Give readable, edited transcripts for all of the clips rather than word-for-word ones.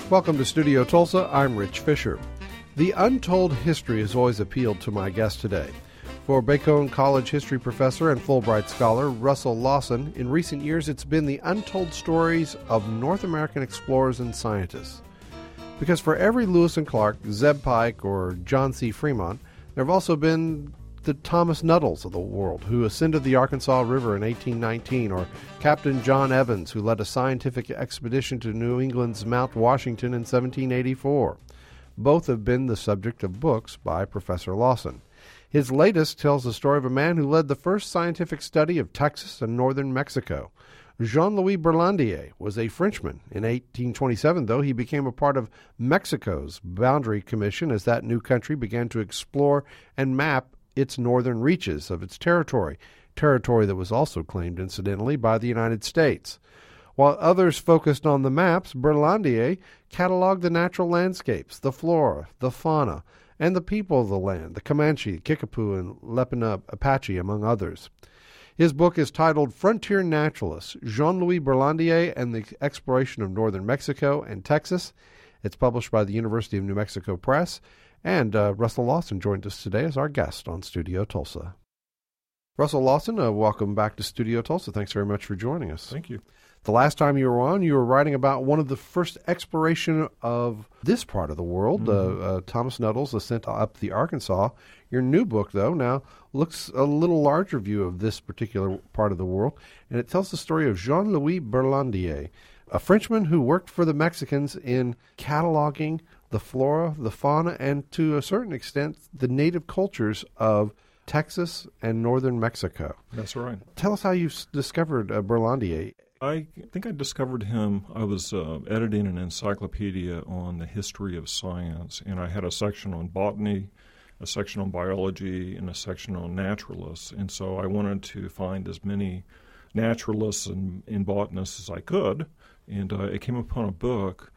Welcome to Studio Tulsa. I'm Rich Fisher. The untold history has always appealed to my guest today. For Bacone College history professor and Fulbright scholar Russell Lawson, in recent years it's been the untold stories of North American explorers and scientists. Because for every Lewis and Clark, Zeb Pike, or John C. Fremont, there have also been the Thomas Nuttall of the world, who ascended the Arkansas River in 1819, or Captain John Evans, who led a scientific expedition to New England's Mount Washington in 1784. Both have been the subject of books by Professor Lawson. His latest tells the story of a man who led the first scientific study of Texas and northern Mexico. Jean-Louis Berlandier was a Frenchman. In 1827, though, he became a part of Mexico's Boundary Commission as that new country began to explore and map its northern reaches of its territory that was also claimed, incidentally, by the United States. While others focused on the maps, Berlandier cataloged the natural landscapes, the flora, the fauna, and the people of the land, the Comanche, Kickapoo, and Lenape Apache, among others. His book is titled Frontier Naturalists, Jean-Louis Berlandier and the Exploration of Northern Mexico and Texas. It's published by the University of New Mexico Press. And Russell Lawson joined us today as our guest on Studio Tulsa. Russell Lawson, welcome back to Studio Tulsa. Thanks very much for joining us. Thank you. The last time you were on, you were writing about one of the first exploration of this part of the world, Thomas Nuttall's ascent up the Arkansas. Your new book, though, now looks a little larger view of this particular part of the world, and it tells the story of Jean-Louis Berlandier, a Frenchman who worked for the Mexicans in cataloging the flora, the fauna, and to a certain extent, the native cultures of Texas and northern Mexico. That's right. Tell us how you discovered Berlandier. I think I discovered him. I was editing an encyclopedia on the history of science, and I had a section on botany, a section on biology, and a section on naturalists. And so I wanted to find as many naturalists and botanists as I could, and I came upon a book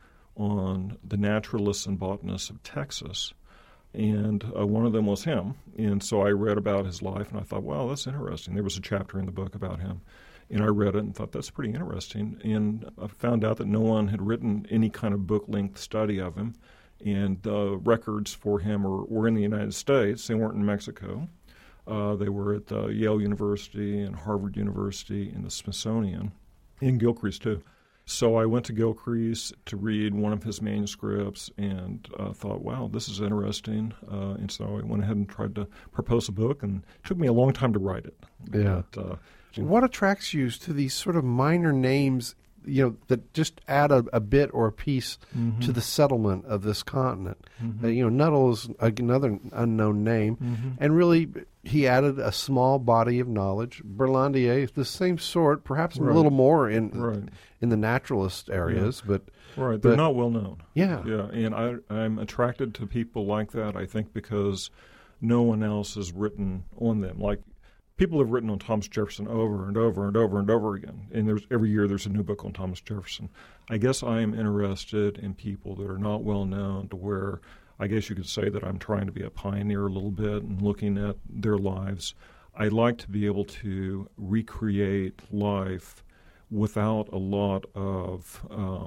on the naturalists and botanists of Texas, and one of them was him. And so I read about his life, and I thought, wow, that's interesting. There was a chapter in the book about him, and I read it and thought, that's pretty interesting. And I found out that no one had written any kind of book-length study of him, and the records for him were in the United States. They weren't in Mexico. They were at Yale University and Harvard University and the Smithsonian, and Gilcrease, too. So I went to Gilcrease to read one of his manuscripts and thought, wow, this is interesting. And so I went ahead and tried to propose a book, and it took me a long time to write it. Yeah. But, what attracts you to these sort of minor names, that just add a bit or a piece to the settlement of this continent? Nuttall is another unknown name, and really he added a small body of knowledge. Berlandier is the same sort, perhaps a little more in the naturalist areas, but they're not well known. Yeah, and I'm attracted to people like that. I think because no one else has written on them. Like, people have written on Thomas Jefferson over and over and over and over again, and every year there's a new book on Thomas Jefferson. I guess I am interested in people that are not well known, to where I guess you could say that I'm trying to be a pioneer a little bit and looking at their lives. I like to be able to recreate life without a lot of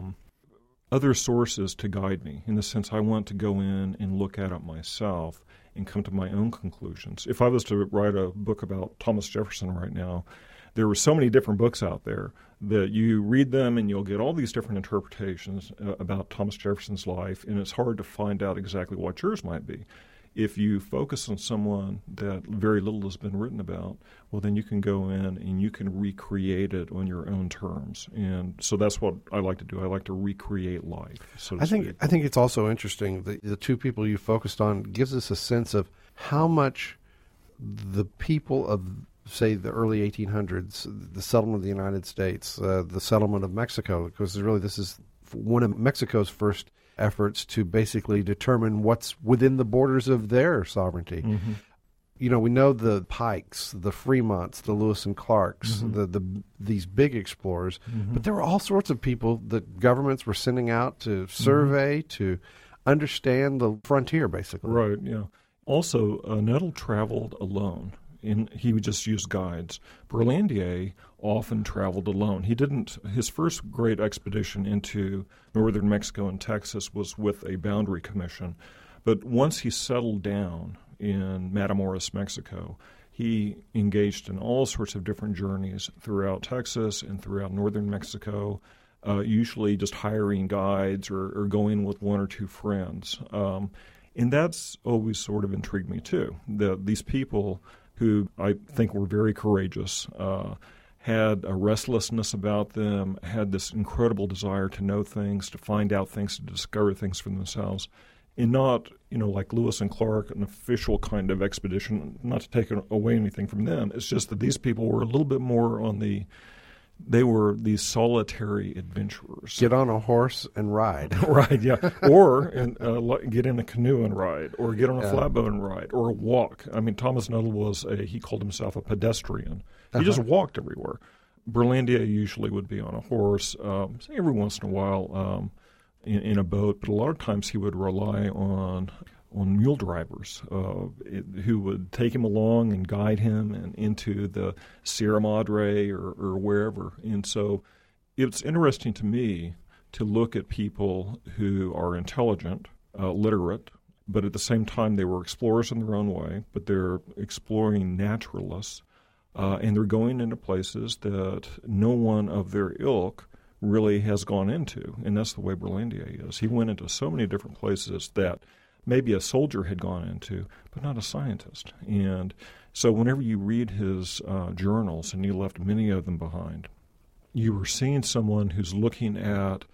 other sources to guide me. In the sense, I want to go in and look at it myself and come to my own conclusions. If I was to write a book about Thomas Jefferson right now, there were so many different books out there that you read them and you'll get all these different interpretations about Thomas Jefferson's life, and it's hard to find out exactly what yours might be. If you focus on someone that very little has been written about, well, then you can go in and you can recreate it on your own terms. And so that's what I like to do. I like to recreate life, so to speak. I think it's also interesting that the two people you focused on gives us a sense of how much the people of, say, the early 1800s, the settlement of the United States, the settlement of Mexico, because really this is one of Mexico's first efforts to basically determine what's within the borders of their sovereignty. We know the Pikes, the Fremonts, the Lewis and Clarks, these big explorers, but there were all sorts of people that governments were sending out to survey, to understand the frontier, basically. Right, yeah. Also, Nuttall traveled alone. he would just use guides. Berlandier often traveled alone. His first great expedition into northern Mexico and Texas was with a boundary commission. But once he settled down in Matamoros, Mexico, he engaged in all sorts of different journeys throughout Texas and throughout northern Mexico, usually just hiring guides or going with one or two friends. And that's always sort of intrigued me, too. These people who I think were very courageous, had a restlessness about them, had this incredible desire to know things, to find out things, to discover things for themselves, and not, like Lewis and Clark, an official kind of expedition, not to take away anything from them. It's just that these people were a little bit more they were these solitary adventurers. Get on a horse and ride. Right, yeah. Or get in a canoe and ride, or get on a flatboat and ride, or walk. I mean, Thomas Nuttall he called himself a pedestrian. He just walked everywhere. Berlandier usually would be on a horse, every once in a while in a boat, but a lot of times he would rely on mule drivers who would take him along and guide him and into the Sierra Madre or wherever. And so it's interesting to me to look at people who are intelligent, literate, but at the same time they were explorers in their own way, but they're exploring naturalists, and they're going into places that no one of their ilk really has gone into. And that's the way Berlandier is. He went into so many different places that maybe a soldier had gone into, but not a scientist. And so whenever you read his journals, and he left many of them behind, you were seeing someone who's looking at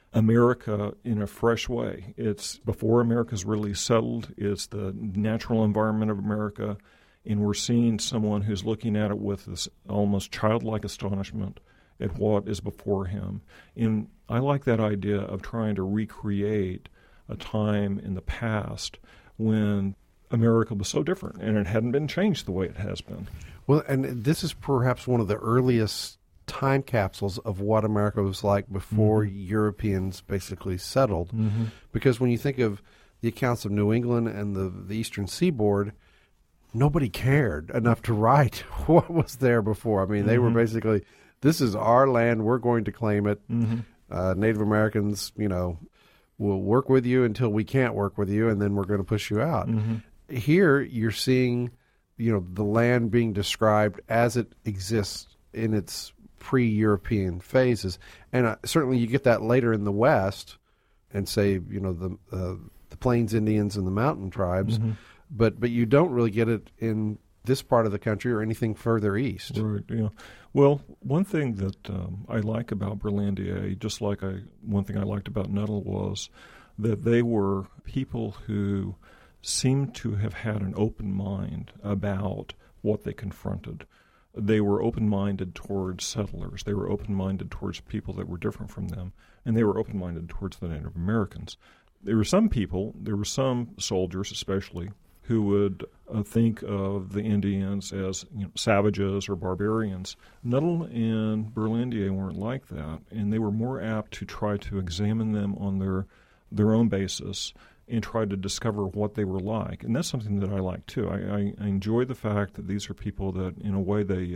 America in a fresh way. It's before America's really settled. It's the natural environment of America. And we're seeing someone who's looking at it with this almost childlike astonishment at what is before him. And I like that idea of trying to recreate a time in the past when America was so different and it hadn't been changed the way it has been. Well, and this is perhaps one of the earliest time capsules of what America was like before Europeans basically settled. Because when you think of the accounts of New England and the Eastern Seaboard, nobody cared enough to write what was there before. I mean, they were basically, this is our land, we're going to claim it. Native Americans, we'll work with you until we can't work with you, and then we're going to push you out. Here, you're seeing, the land being described as it exists in its pre-European phases, and certainly you get that later in the West, and say, the Plains Indians and the mountain tribes, but you don't really get it in this part of the country or anything further east. Right. Yeah. Well, one thing that I like about Berlandier, just like one thing I liked about Nuttall, was that they were people who seemed to have had an open mind about what they confronted. They were open-minded towards settlers. They were open-minded towards people that were different from them, and they were open-minded towards the Native Americans. There were some soldiers especially, who would think of the Indians as savages or barbarians. Nuttall and Berlandier weren't like that, and they were more apt to try to examine them on their own basis and try to discover what they were like. And that's something that I like, too. I enjoy the fact that these are people that, in a way, they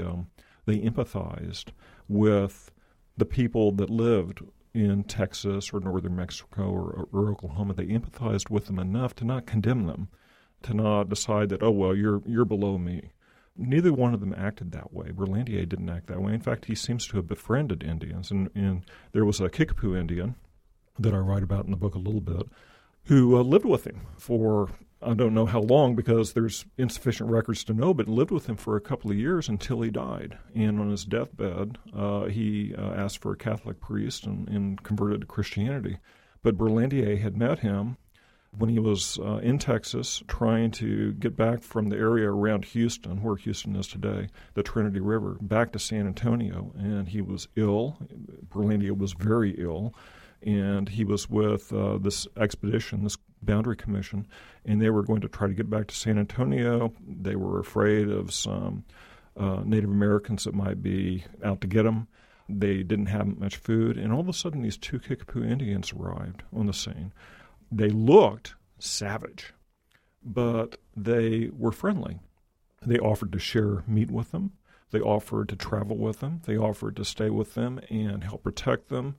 empathized with the people that lived in Texas or northern Mexico or Oklahoma. They empathized with them enough to not condemn them, to not decide that, oh, well, you're below me. Neither one of them acted that way. Berlandier didn't act that way. In fact, he seems to have befriended Indians. And there was a Kickapoo Indian that I write about in the book a little bit who lived with him for, I don't know how long because there's insufficient records to know, but lived with him for a couple of years until he died. And on his deathbed, he asked for a Catholic priest and converted to Christianity. But Berlandier had met him when he was in Texas trying to get back from the area around Houston, where Houston is today, the Trinity River, back to San Antonio. And he was ill. Berlandier was very ill. And he was with this expedition, this boundary commission, and they were going to try to get back to San Antonio. They were afraid of some Native Americans that might be out to get them. They didn't have much food. And all of a sudden, these two Kickapoo Indians arrived on the scene. They looked savage, but they were friendly. They offered to share meat with them. They offered to travel with them. They offered to stay with them and help protect them,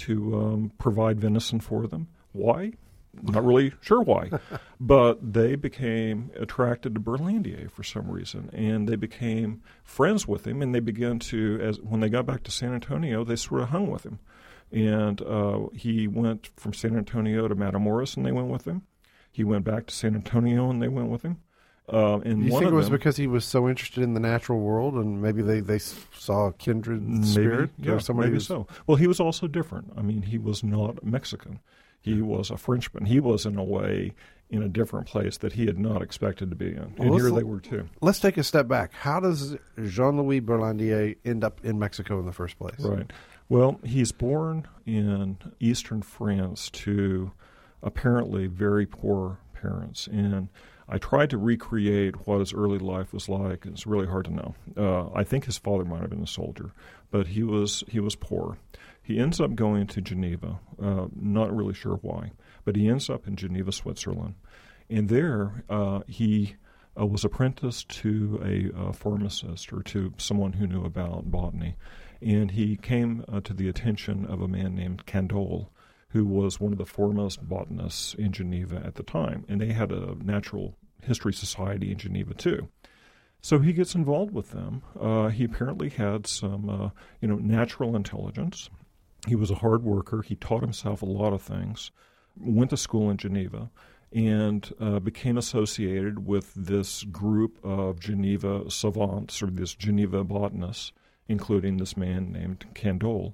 to provide venison for them. Why? Not really sure why. But they became attracted to Berlandier for some reason, and they became friends with him, and they began to, when they got back to San Antonio, they sort of hung with him. And he went from San Antonio to Matamoros, and they went with him. He went back to San Antonio, and they went with him. And you think it was because he was so interested in the natural world, and maybe they saw a kindred spirit? Maybe, yeah, or somebody maybe so. Well, he was also different. I mean, he was not Mexican. He was a Frenchman. He was, in a way, in a different place that he had not expected to be in. And here they were, too. Let's take a step back. How does Jean-Louis Berlandier end up in Mexico in the first place? Right. Well, he's born in eastern France to apparently very poor parents. And I tried to recreate what his early life was like. It's really hard to know. I think his father might have been a soldier, but he was poor. He ends up going to Geneva, not really sure why, but he ends up in Geneva, Switzerland. And there he was apprenticed to a pharmacist, or to someone who knew about botany. And he came to the attention of a man named Candolle, who was one of the foremost botanists in Geneva at the time. And they had a natural history society in Geneva, too. So he gets involved with them. He apparently had some, natural intelligence. He was a hard worker. He taught himself a lot of things, went to school in Geneva, and became associated with this group of Geneva savants, or this Geneva botanists, including this man named Candolle.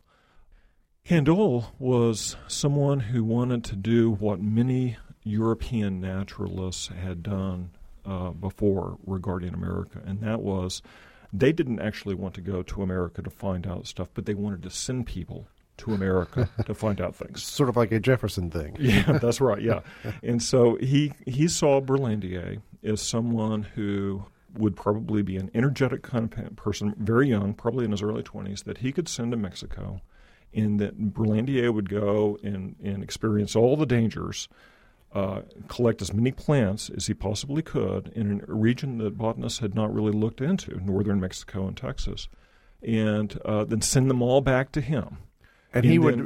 Candolle was someone who wanted to do what many European naturalists had done before regarding America, and that was they didn't actually want to go to America to find out stuff, but they wanted to send people to America to find out things. Sort of like a Jefferson thing. Yeah, that's right, yeah. And so he saw Berlandier as someone who would probably be an energetic kind of person, very young, probably in his early 20s, that he could send to Mexico, and that Berlandier would go and experience all the dangers, collect as many plants as he possibly could in a region that botanists had not really looked into, northern Mexico and Texas, and then send them all back to him. And he would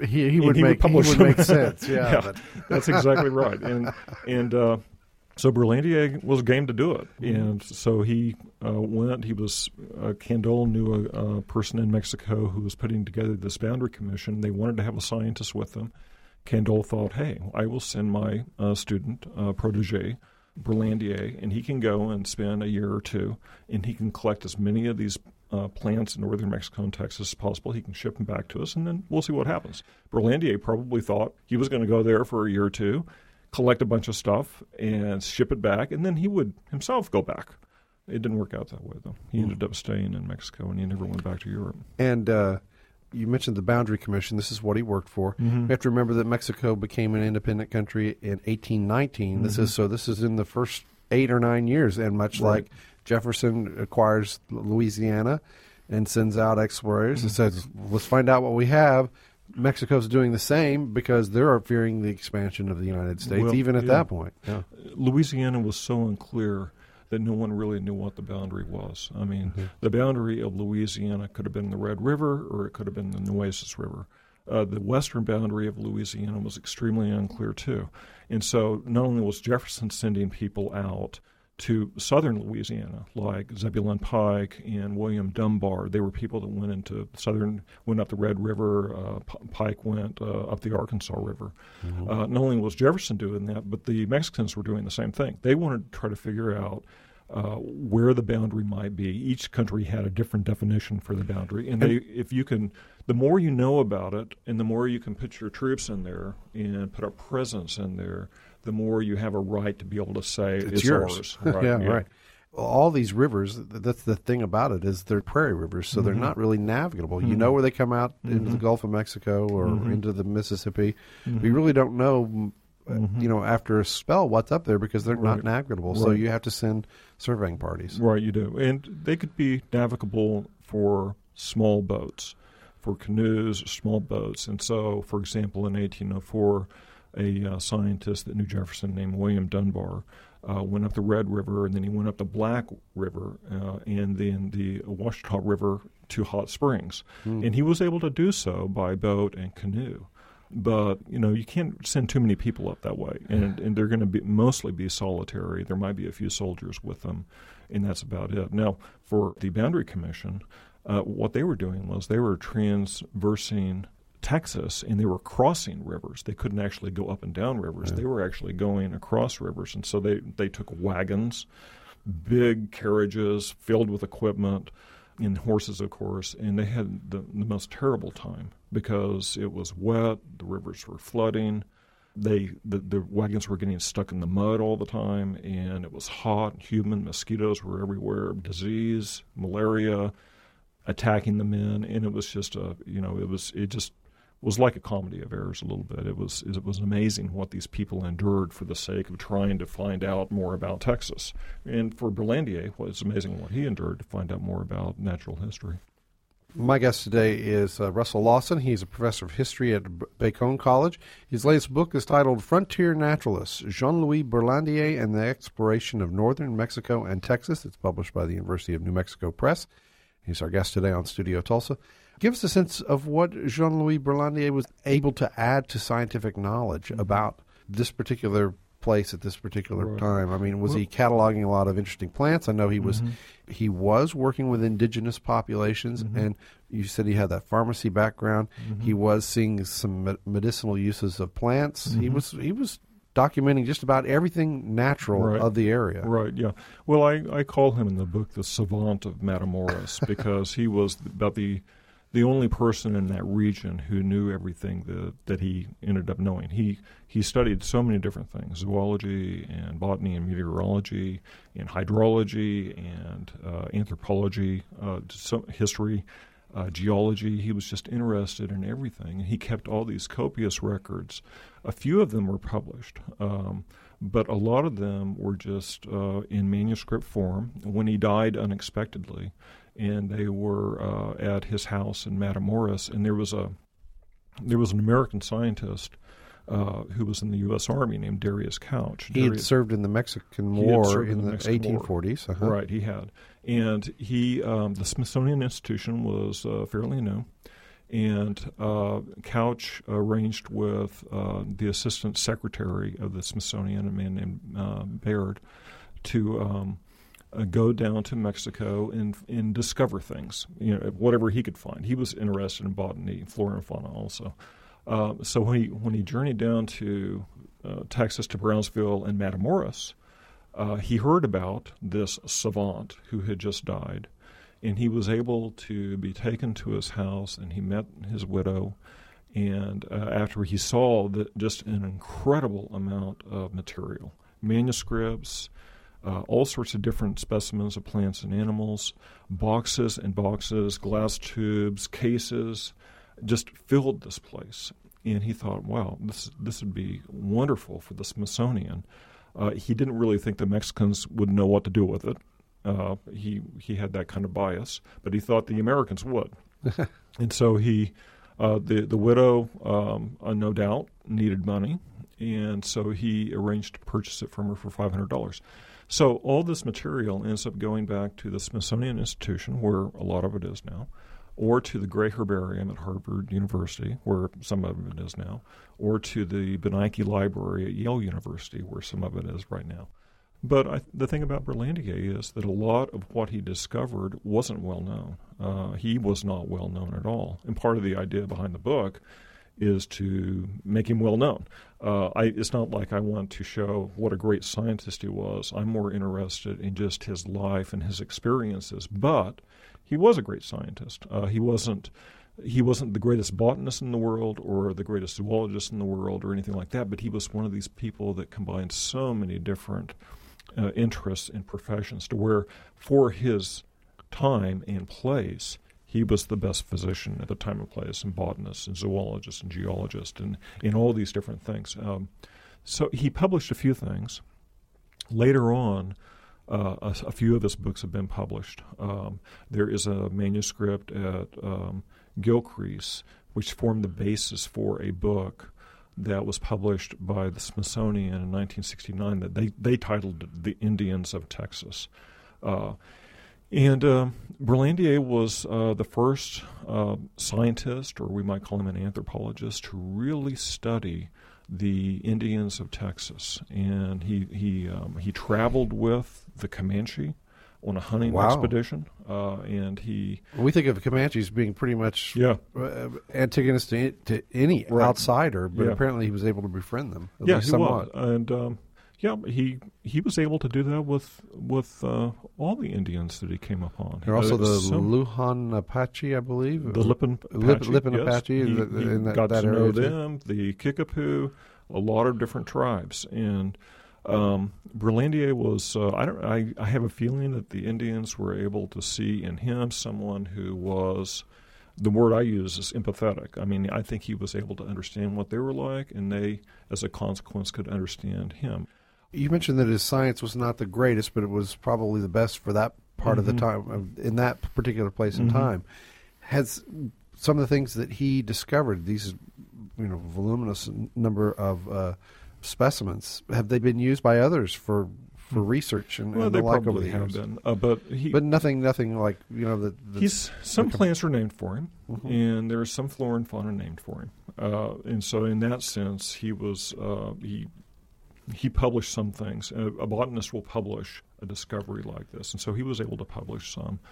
make sense. Yeah, that's exactly right. And so Berlandier was game to do it, and so he went. He was Candolle knew a person in Mexico who was putting together this boundary commission. They wanted to have a scientist with them. Candolle thought, "Hey, I will send my student protege, Berlandier, and he can go and spend a year or two, and he can collect as many of these plants in northern Mexico and Texas as possible. He can ship them back to us, and then we'll see what happens." Berlandier probably thought he was going to go there for a year or two, collect a bunch of stuff, and ship it back, and then he would himself go back. It didn't work out that way, though. He ended up staying in Mexico, and he never went back to Europe. And you mentioned the Boundary Commission. This is what he worked for. Mm-hmm. You have to remember that Mexico became an independent country in 1819. Mm-hmm. This is in the first 8 or 9 years, and much Right. like Jefferson acquires Louisiana and sends out explorers and says, let's find out what we have. Mexico's doing the same because they're fearing the expansion of the United States, even at that point. Yeah. Louisiana was so unclear that no one really knew what the boundary was. I mean, the boundary of Louisiana could have been the Red River, or it could have been the Nueces River. The western boundary of Louisiana was extremely unclear, too. And so not only was Jefferson sending people out to southern Louisiana, like Zebulon Pike and William Dunbar. They were people that went up the Red River. Pike went up the Arkansas River. Mm-hmm. Not only was Jefferson doing that, but the Mexicans were doing the same thing. They wanted to try to figure out where the boundary might be. Each country had a different definition for the boundary, and the more you know about it, and the more you can put your troops in there and put a presence in there, the more you have a right to be able to say it's yours. Ours. Right, yeah, right. Well, all these rivers, that's the thing about it, is they're prairie rivers, so they're not really navigable. You know where they come out into the Gulf of Mexico or into the Mississippi. We really don't know, after a spell what's up there because they're not navigable. So you have to send surveying parties. Right, you do. And they could be navigable for small boats, for canoes, small boats. And so, for example, in 1804, a scientist that knew Jefferson named William Dunbar went up the Red River, and then he went up the Black River, and then the Ouachita River to Hot Springs. And he was able to do so by boat and canoe. But, you can't send too many people up that way, and they're going to mostly be solitary. There might be a few soldiers with them, and that's about it. Now, for the Boundary Commission, what they were doing was they were transversing Texas, and they were crossing rivers. They couldn't actually go up and down rivers. They were actually going across rivers, and so they took wagons, big carriages filled with equipment, and horses, of course, and they had the most terrible time because it was wet, the rivers were flooding, the wagons were getting stuck in the mud all the time, and it was hot and humid, mosquitoes were everywhere, disease, malaria, attacking the men, and it was just it just was like a comedy of errors a little bit. It was amazing what these people endured for the sake of trying to find out more about Texas. And for Berlandier, it's amazing what he endured to find out more about natural history. My guest today is Russell Lawson. He's a professor of history at Bacone College. His latest book is titled Frontier Naturalists, Jean-Louis Berlandier and the Exploration of Northern Mexico and Texas. It's published by the University of New Mexico Press. He's our guest today on Studio Tulsa. Give us a sense of what Jean-Louis Berlandier was able to add to scientific knowledge about this particular place at this particular time. I mean, was he cataloging a lot of interesting plants? I know he was working with indigenous populations, and you said he had that pharmacy background. He was seeing some medicinal uses of plants. He was documenting just about everything natural of the area. Right, yeah. Well, I call him in the book the savant of Matamoros because he was about the only person in that region who knew everything that he ended up knowing. He studied so many different things, zoology and botany and meteorology and hydrology and anthropology, history, geology. He was just interested in everything. And he kept all these copious records. A few of them were published, but a lot of them were just in manuscript form. When he died unexpectedly, and they were at his house in Matamoros, and there was an American scientist who was in the U.S. Army named Darius Couch. He had served in the Mexican War in the 1840s. Right, he had. And the Smithsonian Institution was fairly new, and Couch arranged with the assistant secretary of the Smithsonian, a man named Baird, to go down to Mexico and discover things, whatever he could find. He was interested in botany, flora and fauna also. So when he journeyed down to Texas, to Brownsville and Matamoros, he heard about this savant who had just died, and he was able to be taken to his house, and he met his widow. And after he saw just an incredible amount of material, manuscripts, all sorts of different specimens of plants and animals, boxes and boxes, glass tubes, cases, just filled this place. And he thought, wow, this would be wonderful for the Smithsonian. He didn't really think the Mexicans would know what to do with it. He had that kind of bias, but he thought the Americans would. And so the widow, no doubt, needed money, and so he arranged to purchase it from her for $500. So all this material ends up going back to the Smithsonian Institution, where a lot of it is now, or to the Gray Herbarium at Harvard University, where some of it is now, or to the Beinecke Library at Yale University, where some of it is right now. But the thing about Berlandier is that a lot of what he discovered wasn't well known. He was not well known at all. And part of the idea behind the book is to make him well known. It's not like I want to show what a great scientist he was. I'm more interested in just his life and his experiences. But he was a great scientist. He wasn't the greatest botanist in the world or the greatest zoologist in the world or anything like that, but he was one of these people that combined so many different interests and professions to where for his time and place, he was the best physician at the time and place, and botanist and zoologist and geologist and in all these different things. So he published a few things. Later on, a few of his books have been published. There is a manuscript at Gilcrease, which formed the basis for a book that was published by the Smithsonian in 1969 that they titled The Indians of Texas. And Berlandier was the first scientist, or we might call him an anthropologist, to really study the Indians of Texas. And he traveled with the Comanche on a hunting expedition, and we think of Comanches being pretty much antagonist to any outsider, but apparently he was able to befriend them. At least somewhat. Was, and he was able to do that with all the Indians that he came upon. There are also the Lujan Apache, I believe. The Lipan Apache. He got that to know area them, the Kickapoo, a lot of different tribes. And Berlandier was, I have a feeling that the Indians were able to see in him someone who was, the word I use is empathetic. I mean, I think he was able to understand what they were like, and they, as a consequence, could understand him. You mentioned that his science was not the greatest, but it was probably the best for that part of the time, in that particular place in time. Has some of the things that he discovered, these voluminous number of specimens, have they been used by others for research and they the like over probably the years? have been, but nothing like some plants are named for him, and there's some flora and fauna named for him, and so in that sense, he was he published some things. A botanist will publish a discovery like this, and so he was able to publish some.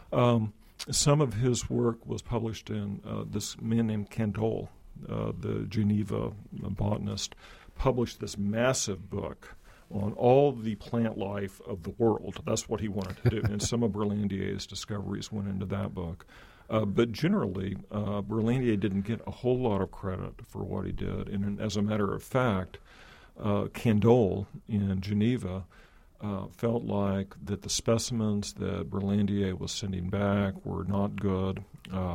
Some of his work was published in this man named Candolle, the Geneva botanist, published this massive book on all the plant life of the world. That's what he wanted to do, and some of Berlandier's discoveries went into that book. But generally, Berlandier didn't get a whole lot of credit for what he did, and as a matter of fact, Candolle in Geneva felt like that the specimens that Berlandier was sending back were not good,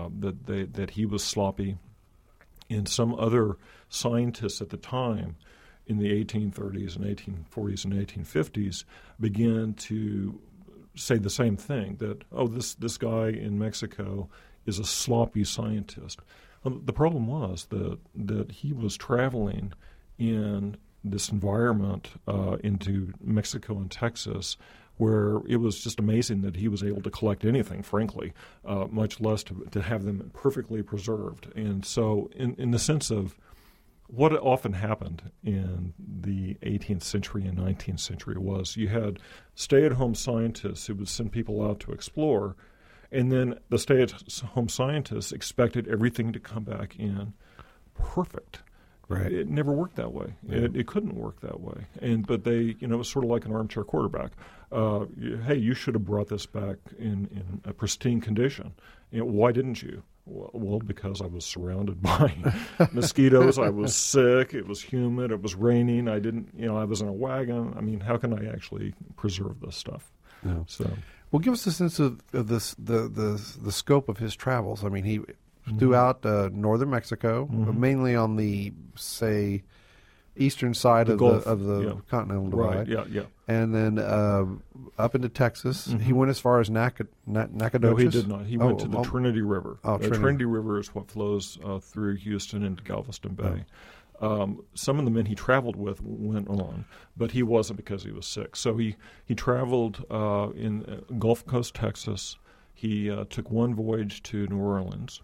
that he was sloppy. And some other scientists at the time in the 1830s and 1840s and 1850s began to say the same thing, that, this guy in Mexico is a sloppy scientist. The problem was that he was traveling in this environment into Mexico and Texas, where it was just amazing that he was able to collect anything, frankly, much less to have them perfectly preserved. And so in the sense of what often happened in the 18th century and 19th century was you had stay-at-home scientists who would send people out to explore, and then the stay-at-home scientists expected everything to come back in perfect. Right. It never worked that way. Yeah. It couldn't work that way. But they, it was sort of like an armchair quarterback. Hey, you should have brought this back in a pristine condition. Why didn't you? Well, because I was surrounded by mosquitoes. I was sick. It was humid. It was raining. I didn't, I was in a wagon. I mean, how can I actually preserve this stuff? Yeah. So, well, give us a sense of this, the scope of his travels. I mean, he throughout northern Mexico, mainly on the, say, eastern side of the continental divide. Right, yeah. And then up into Texas. He went as far as Nacogdoches? No, he did not. He went to the Trinity River. Trinity. Trinity River is what flows through Houston into Galveston Bay. Some of the men he traveled with went on, but he wasn't because he was sick. So he traveled in Gulf Coast, Texas. He took one voyage to New Orleans.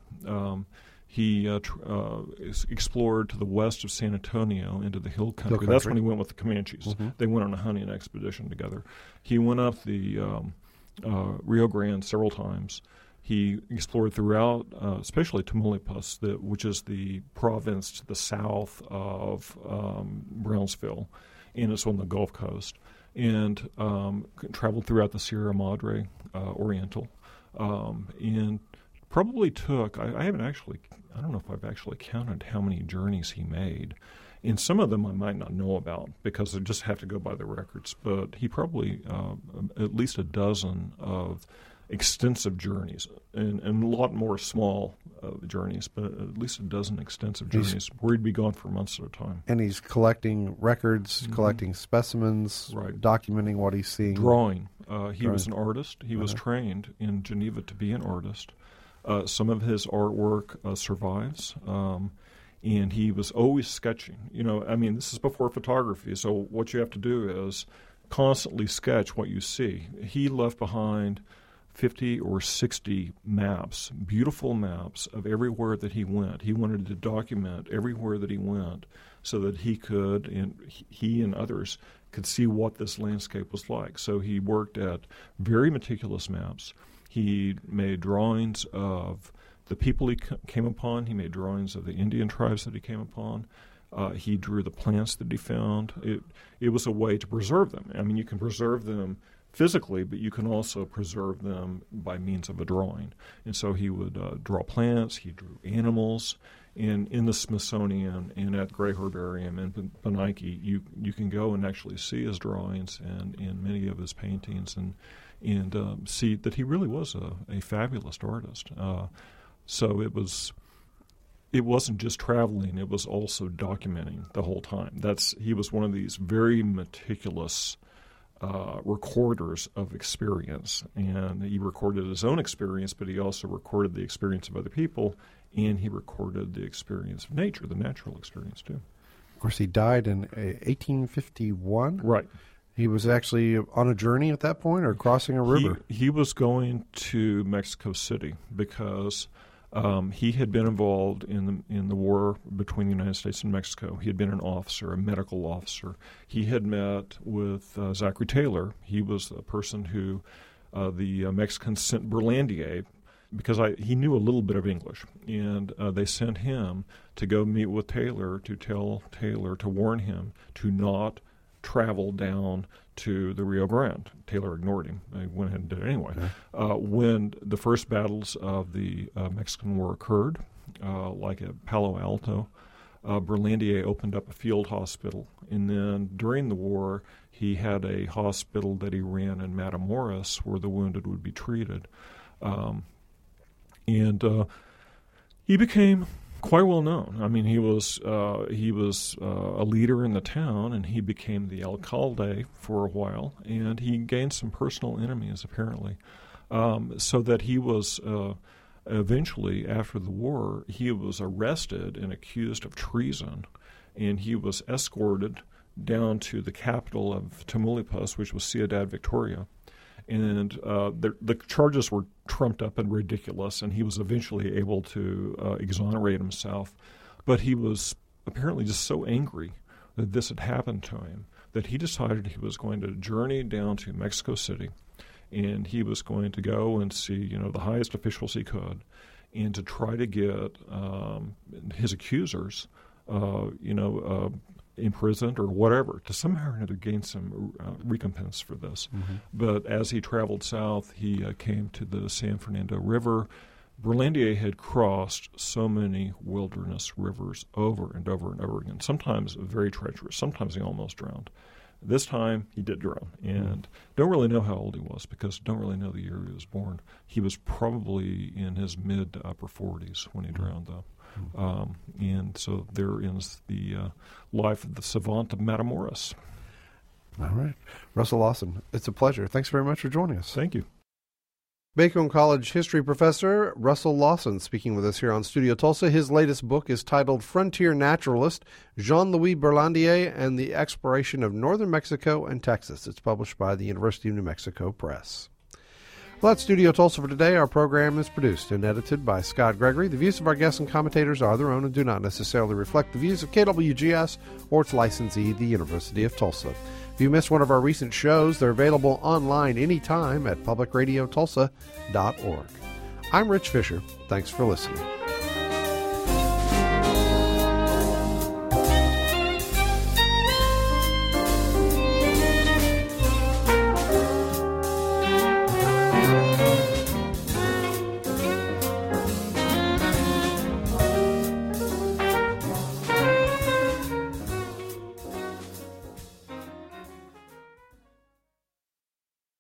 He explored to the west of San Antonio into the hill country. That's when he went with the Comanches. They went on a hunting expedition together. He went up the Rio Grande several times. He explored throughout, especially Tamaulipas, which is the province to the south of Brownsville, and it's on the Gulf Coast, and traveled throughout the Sierra Madre Oriental. And probably took, I don't know if I've actually counted how many journeys he made. And some of them I might not know about because I just have to go by the records. But he probably at least a dozen of extensive journeys and a lot more small journeys, but at least a dozen extensive journeys where he'd be gone for months at a time. And he's collecting records, collecting specimens, documenting what he's seeing. Drawing. He was an artist. He was trained in Geneva to be an artist. Some of his artwork survives. And he was always sketching. This is before photography, so what you have to do is constantly sketch what you see. He left behind 50 or 60 maps, beautiful maps of everywhere that he went. He wanted to document everywhere that he went so that he and others could see what this landscape was like. So he worked at very meticulous maps. He made drawings of the people he came upon. He made drawings of the Indian tribes that he came upon. He drew the plants that he found. It was a way to preserve them. You can preserve them physically, but you can also preserve them by means of a drawing. And so he would draw plants. He drew animals. And in the Smithsonian and at Gray Herbarium in Beinecke, you can go and actually see his drawings and in many of his paintings and see that he really was a fabulous artist. So it wasn't just traveling; it was also documenting the whole time. He was one of these very meticulous recorders of experience, and he recorded his own experience, but he also recorded the experience of other people, and he recorded the experience of nature, the natural experience too. Of course, he died in 1851. Right. He was actually on a journey at that point, or crossing a river? He was going to Mexico City because he had been involved in the war between the United States and Mexico. He had been an officer, a medical officer. He had met with Zachary Taylor. He was a person who the Mexicans sent Berlandier because he knew a little bit of English, and they sent him to go meet with Taylor to tell Taylor to warn him to not travel down to the Rio Grande. Taylor ignored him. He went ahead and did it anyway. Okay. When the first battles of the Mexican War occurred, like at Palo Alto, Berlandier opened up a field hospital. And then during the war, he had a hospital that he ran in Matamoros where the wounded would be treated. He became quite well known. He was a leader in the town, and he became the alcalde for a while, and he gained some personal enemies apparently, so that he was eventually, after the war, he was arrested and accused of treason, and he was escorted down to the capital of Tamaulipas, which was Ciudad Victoria. And the charges were trumped up and ridiculous, and he was eventually able to exonerate himself. But he was apparently just so angry that this had happened to him that he decided he was going to journey down to Mexico City, and he was going to go and see the highest officials he could, and to try to get his accusers imprisoned or whatever, to somehow or another gain some recompense for this. Mm-hmm. But as he traveled south, he came to the San Fernando River. Berlandier had crossed so many wilderness rivers over and over and over again, sometimes very treacherous, sometimes he almost drowned. This time, he did drown, and don't really know how old he was because don't really know the year he was born. He was probably in his mid to upper 40s when he drowned, though. And so there ends the life of the savant of Matamoros. All right. Russell Lawson, it's a pleasure. Thanks very much for joining us. Thank you. Bacone College history professor Russell Lawson speaking with us here on Studio Tulsa. His latest book is titled Frontier Naturalist, Jean-Louis Berlandier and the Exploration of Northern Mexico and Texas. It's published by the University of New Mexico Press. Well, that's Studio Tulsa for today. Our program is produced and edited by Scott Gregory. The views of our guests and commentators are their own and do not necessarily reflect the views of KWGS or its licensee, the University of Tulsa. If you missed one of our recent shows, they're available online anytime at publicradiotulsa.org. I'm Rich Fisher. Thanks for listening.